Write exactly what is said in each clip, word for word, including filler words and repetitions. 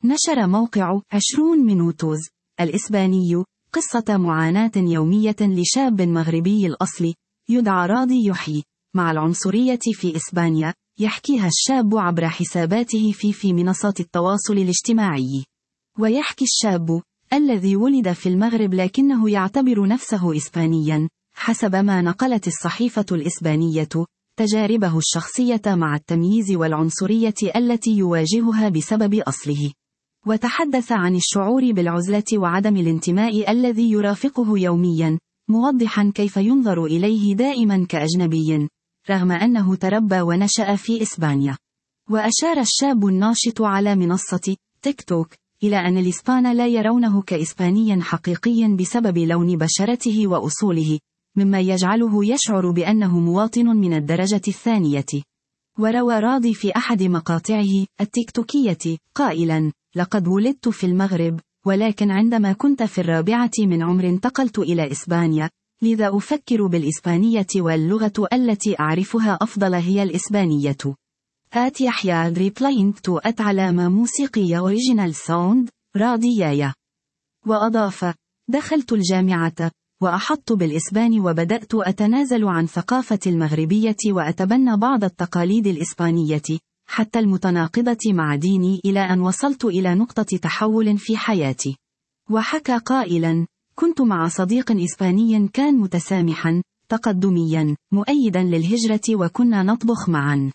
نشر موقع عشرون مينوتوز الإسباني قصة معاناة يومية لشاب مغربي الأصل يدعى راضي يحيي مع العنصرية في إسبانيا، يحكيها الشاب عبر حساباته في في منصات التواصل الاجتماعي. ويحكي الشاب الذي ولد في المغرب لكنه يعتبر نفسه إسبانيا، حسب ما نقلت الصحيفة الإسبانية، تجاربه الشخصية مع التمييز والعنصرية التي يواجهها بسبب أصله. وتحدث عن الشعور بالعزلة وعدم الانتماء الذي يرافقه يوميا، موضحا كيف ينظر إليه دائما كأجنبي، رغم أنه تربى ونشأ في إسبانيا. وأشار الشاب الناشط على منصة تيك توك إلى أن الإسبان لا يرونه كإسباني حقيقي بسبب لون بشرته وأصوله، مما يجعله يشعر بأنه مواطن من الدرجة الثانية. وروى راضي في أحد مقاطعه التيكتوكية قائلا: لقد ولدت في المغرب، ولكن عندما كنت في الرابعة من عمر انتقلت إلى إسبانيا، لذا أفكر بالإسبانية واللغة التي أعرفها أفضل هي الإسبانية. آت يحيى replying to at علامة موسيقية original sound راضيايا. وأضاف: دخلت الجامعة وأحطت بالإسبان وبدأت أتنازل عن ثقافة المغربية وأتبنى بعض التقاليد الإسبانية حتى المتناقضة مع ديني، إلى أن وصلت إلى نقطة تحول في حياتي. وحكى قائلا: كنت مع صديق إسباني كان متسامحا، تقدميا، مؤيدا للهجرة، وكنا نطبخ معا.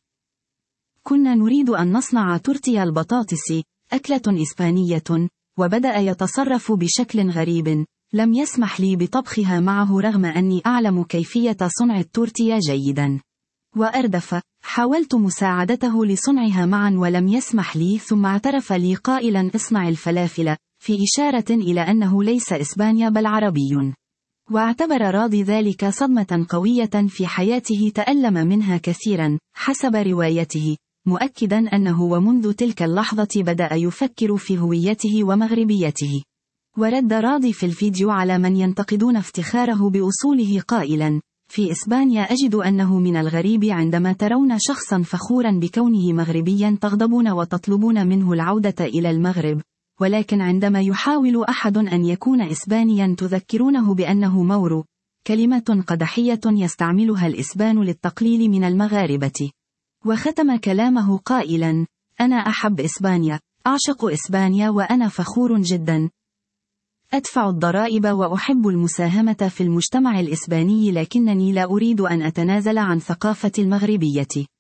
كنا نريد أن نصنع تورتيا البطاطس، أكلة إسبانية، وبدأ يتصرف بشكل غريب، لم يسمح لي بطبخها معه رغم أني أعلم كيفية صنع التورتيا جيدا. وأردف: حاولت مساعدته لصنعها معا ولم يسمح لي، ثم اعترف لي قائلا: اصنع الفلافل، في إشارة إلى أنه ليس إسبانيا بل عربي. واعتبر راضي ذلك صدمة قوية في حياته تألم منها كثيرا، حسب روايته، مؤكدا أنه ومنذ تلك اللحظة بدأ يفكر في هويته ومغربيته. ورد راضي في الفيديو على من ينتقدون افتخاره بأصوله قائلا: في إسبانيا أجد أنه من الغريب عندما ترون شخصا فخورا بكونه مغربيا تغضبون وتطلبون منه العودة إلى المغرب، ولكن عندما يحاول أحد أن يكون إسبانيا تذكرونه بأنه مورو، كلمة قدحية يستعملها الإسبان للتقليل من المغاربة. وختم كلامه قائلا: أنا أحب إسبانيا، أعشق إسبانيا، وأنا فخور جدا. أدفع الضرائب وأحب المساهمة في المجتمع الإسباني، لكنني لا أريد أن أتنازل عن ثقافة المغربية.